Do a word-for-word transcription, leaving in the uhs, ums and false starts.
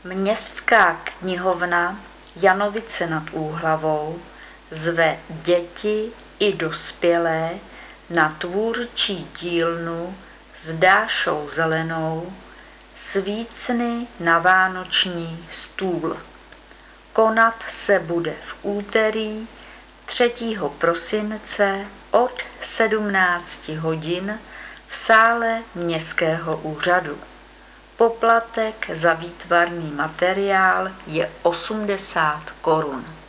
Městská knihovna Janovice nad Úhlavou zve děti i dospělé na tvůrčí dílnu s Dášou Zelenou Svícny na vánoční stůl. Konat se bude v úterý třetího prosince od sedmnácti hodin v sále Městského úřadu. Poplatek za výtvarný materiál je osmdesát korun.